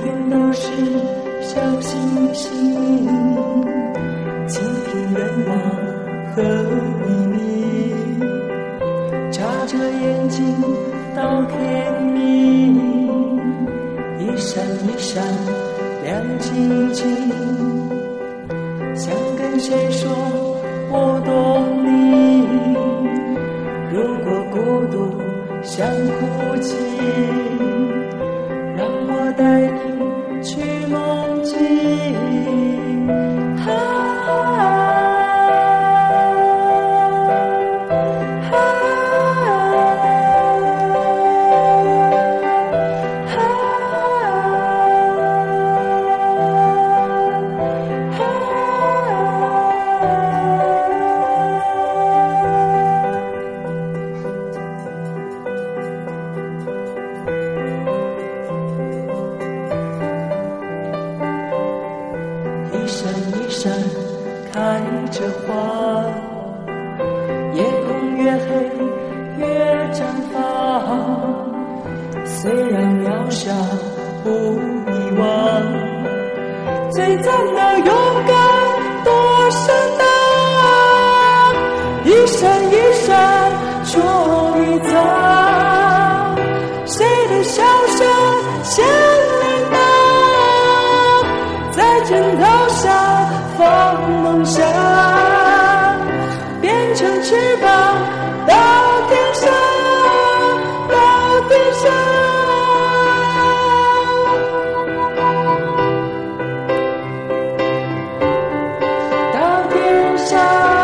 天都是小星星，清平远望和你你，眨着眼睛到天明，一闪一闪亮晶晶，想跟谁说我懂你，如果孤独想哭泣，让我带你去梦境。一闪一闪开着花，夜空越黑越绽放，虽然渺小不遗忘，最赞的勇敢多闪荡，一闪一闪捉迷藏，谁的笑声像铃铛，在枕头下放梦想，变成翅膀到天上，到天上，到天上，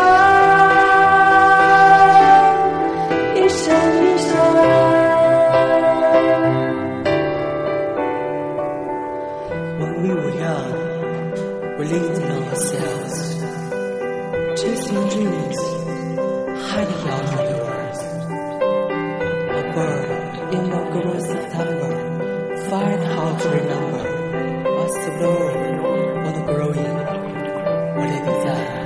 一闪一闪。When we were young, we lived in ourselves, chasing dreams, hiding out of the world. A bird in October, September, fired hard to remember, was the bird on the growing, what it is that?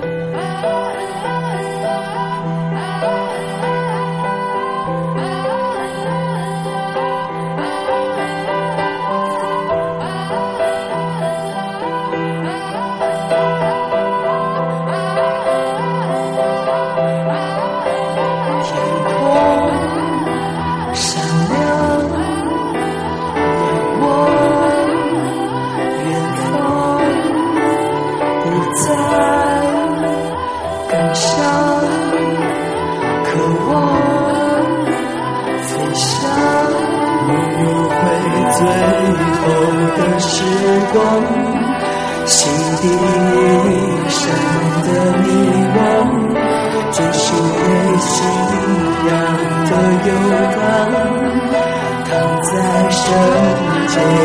最后的时光，心底一闪的迷惘，追寻回信仰的游荡，躺在圣洁